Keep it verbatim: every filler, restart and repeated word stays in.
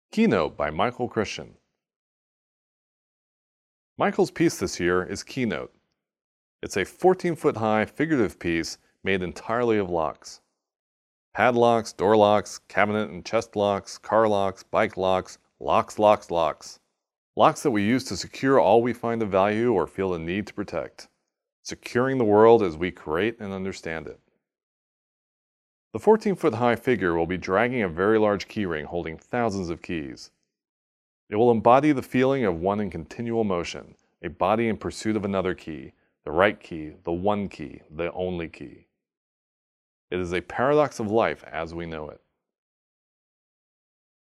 Keynote by Michael Christian. Michael's piece this year is Keynote. It's a fourteen foot high figurative piece made entirely of locks. Padlocks, door locks, cabinet and chest locks, car locks, bike locks, locks, locks, locks. Locks that we use to secure all we find of value or feel the need to protect. Securing the world as we create and understand it. The fourteen foot high figure will be dragging a very large keyring holding thousands of keys. It will embody the feeling of one in continual motion, a body in pursuit of another key, the right key, the one key, the only key. It is a paradox of life as we know it.